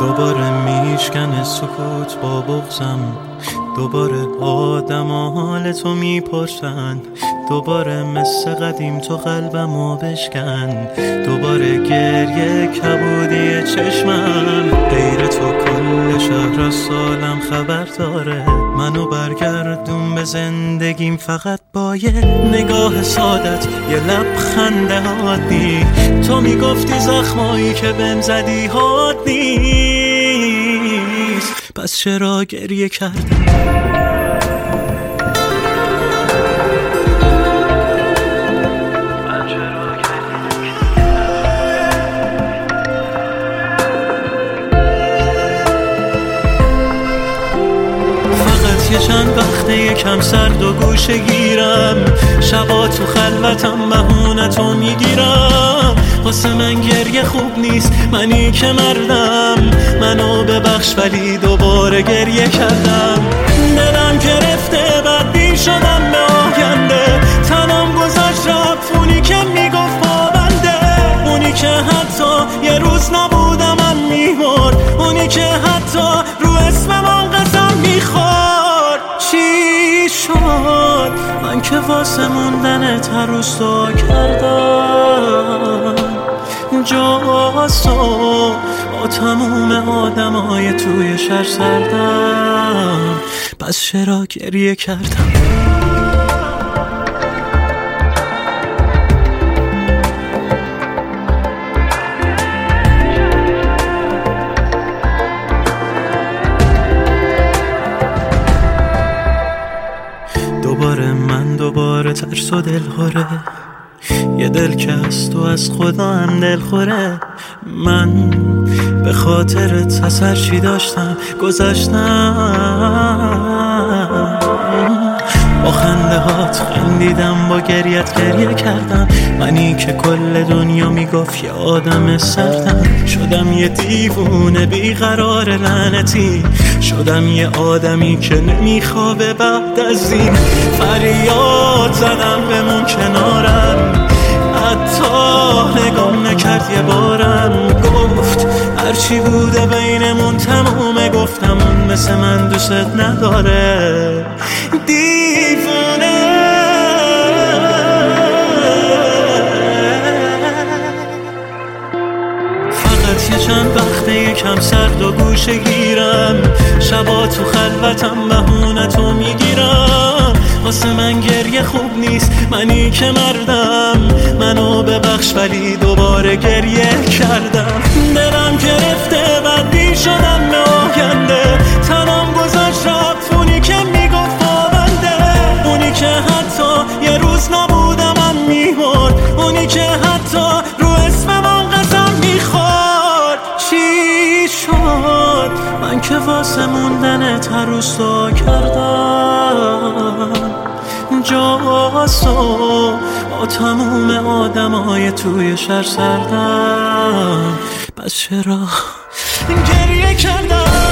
دوباره میشکنه سکوت با بغضم، دوباره آدم حال تو میپرسن، دوباره مثل قدیم تو قلبمو بشکن، دوباره گریه کبودی چشمم، غیر تو کل شهر از سالم خبر داره، منو برگردون به زندگیم فقط با یه نگاه سادت، یه لبخند عادی. تو میگفتی زخمایی که بهم زدی حاد نیست، پس چرا گریه کردم؟ یه چند وقته یکم سرد و گوشه گیرم، شبا تو خلوتم بهونتو میگیرم، واسه من گریه خوب نیست، منی که مردم، منو ببخش ولی دوباره گریه کردم. دلم گرفته بدبین شدم به آینده، تنم گذاشت رفت اونی که میگفت پابنده، اونی که حتی یه روز نبودم من میمرد، اونی که حتی رو اسمم قسم میخورد. چی شد من که واسه موندن تروس دعا کردم، جاسو با تموم آدمای توی شهر سردم، پس چرا گریه کردم؟ دوباره ترس و دلخوره، یه دل که از تو از خدا هم دلخوره، من به خاطرت از هر چی داشتم گذاشتم، با خنده هات خندیدم، با گریت گریه کردم، منی که کل دنیا میگفت یه آدم سردم، شدم یه دیوونه بیقرار لعنتی، شدم یه آدمی که نمیخوابه بعد از این، فریاد زدم بمون کنارم، حتی نگام نکرد یه بارم، گفت هرچی بوده بینمون تمومه، گفتم اون مثل من دوست نداره، دیوونه. فقط یه چند وقته یکم سرد و گوشه گیرم، شبا تو خلوتم بهونتو میگیرم، واسه من گریه خوب نیست، منی که مردم، منو ببخش ولی دوباره گریه کردم. دلم گرفته بدبین شدم به آینده، تنم گذاشت رفت اونی که میگفت پابنده، اونی که حتی یه روز نبودم من میمرد، اونی که حتی رو اسمم قسم میخورد. چی شد من که واسه موندن تروس دعا کردم، جاسو با تموم آدمای توی شهر سردم، پس چرا گریه کردم؟